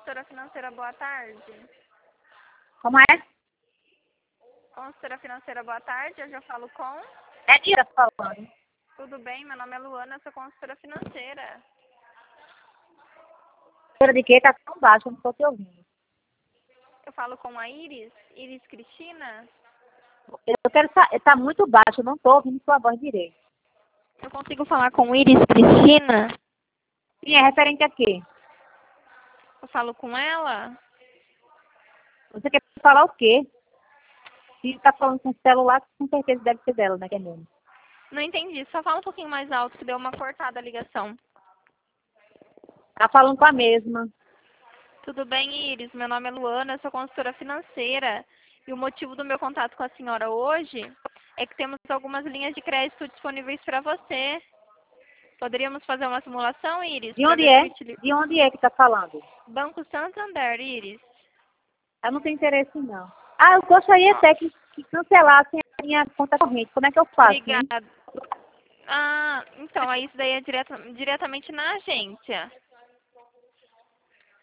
Consultora financeira, boa tarde. Como é? Consultora financeira, boa tarde. Eu já falo com. É Dira falando. Tudo bem? Meu nome é Luana, eu sou consultora financeira. De quê? Tá tão baixo, eu não tô te ouvindo. Eu falo com a Iris. Iris Cristina. Eu quero saber, tá muito baixo, eu não tô ouvindo sua voz direito. Eu consigo falar com Iris Cristina? Sim, é referente a quê? Eu falo com ela? Você quer falar o quê? Se tá falando com o celular, com certeza deve ser dela, né, que é mesmo? Não entendi. Só fala um pouquinho mais alto que deu uma cortada a ligação. Tá falando com a mesma. Tudo bem, Iris? Meu nome é Luana, eu sou consultora financeira. E o motivo do meu contato com a senhora hoje é que temos algumas linhas de crédito disponíveis para você. Poderíamos fazer uma simulação, Iris? De Para onde ver é? se utiliza. De onde é que tá falando? Banco Santander, Iris. Eu não tenho interesse, não. Ah, eu gostaria até que cancelassem a minha conta corrente. Como é que eu faço, hein? Obrigada. Ah, então, aí isso daí é diretamente na agência.